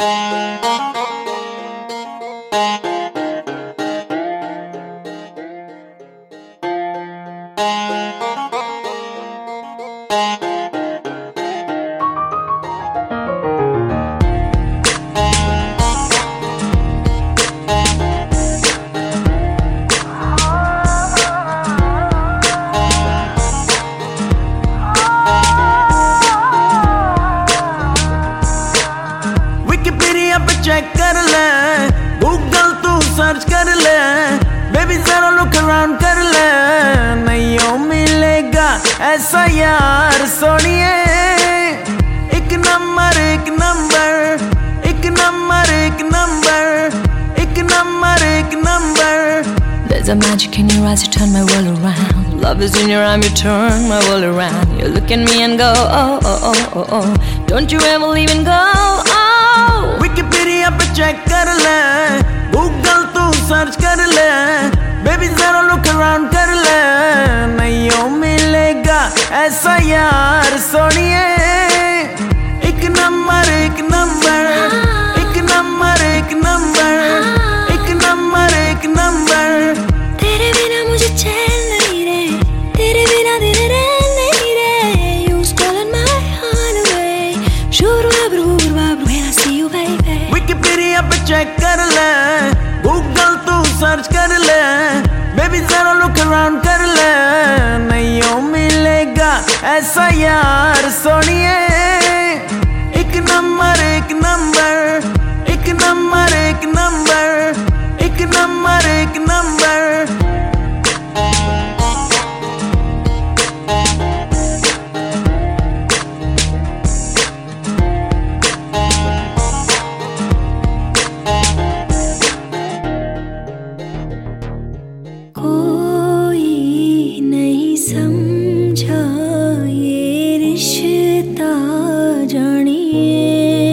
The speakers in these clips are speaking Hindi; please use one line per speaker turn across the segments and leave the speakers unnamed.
चेक कर ले, गूगल तू सर्च कर ले, बेबी जरा लुक अराउंड कर ले, नहीं मिलेगा ऐसा यार सोनिए। एक नंबर एक नंबर, एक नंबर एक नंबर, एक नंबर एक number.
There's a magic in your eyes, you turn my world around. Love is in your arm, you turn my world around. You look at me and go, oh, oh, oh, oh, oh. Don't you ever leave and go, oh.
Wikipedia पे चेक कर ले, गूगल तू सर्च कर ले, बेबी जरा लुक अराउंड कर ले, नहीं मिलेगा ऐसा यार सोनिए। एक नंबर एक नंबर, एक नंबर एक नंबर, एक नंबर एक नंबर।
तेरे बिना मुझे चैन नहीं रे, तेरे बिना दिन रैन नहीं रे। You stolen my heart away. Shuru abru abru when I see you baby.
Wikipedia पे चेक कर ले, गूगल तू सर्च कर ले, बेबी जरा लुक अराउंड कर ले, नहीं मिलेगा ऐसा यार सोनिए। एक नंबर एक नंबर, एक नंबर एक नंबर, एक नंबर एक नंबर।
कोई नहीं समझा ये रिश्ता जानिए,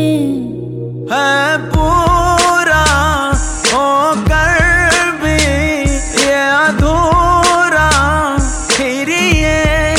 है पूरा होकर भी ये अधूरा फिर ये।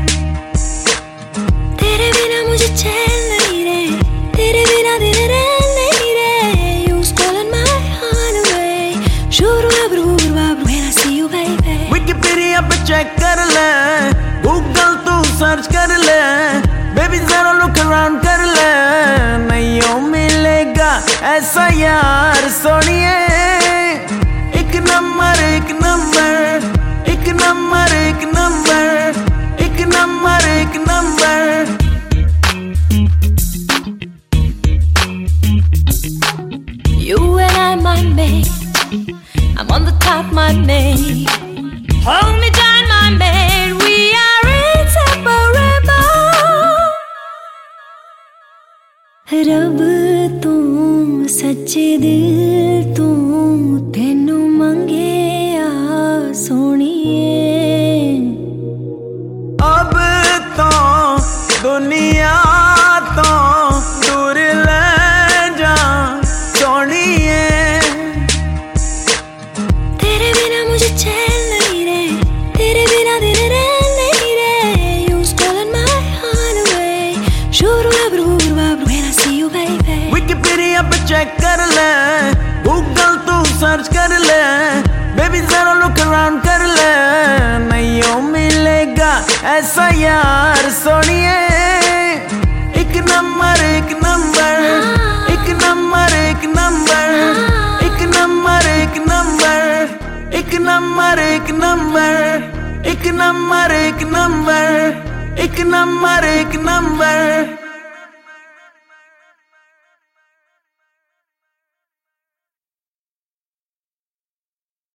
तेरे बिना मुझे चैन नहीं रे, तेरे बिना दिन रैन नहीं रे। You stolen my heart away. Shuru abru abru when I see you baby.
Wikipedia पे चेक कर ले, गूगल तू सर्च कर ले, बेबी जरा लुक अराउंड कर ले, नहीं मिलेगा ऐसा यार सोनिए। एक नंबर एक नंबर, एक नंबर एक नंबर, एक नंबर एक number.
You and I, my mate, I'm on the top, my mate. Hold me down, my mate, we are inseparable. रब तू सच्चे दिल तू, तेनू मंगे आ सोनिए।
अब तो दुनिया तो दूर ले जा सोनिए।
तेरे बिना मुझे चैन नहीं रे, तेरे बिना दिन रैन नहीं रे। You stolen my heart away. Shuru abru abru when I see you baby.
Wikipedia पे चेक कर ले, गूगल तू सर्च कर ले, बेबी जरा लुक अराउंड कर ले, नहीं मिलेगा ऐसा यार सोनिए। एक नंबर एक नंबर, एक नंबर एक नंबर, एक नंबर एक नंबर, एक नंबर एक नंबर, एक नंबर एक नंबर, एक नंबर एक नंबर।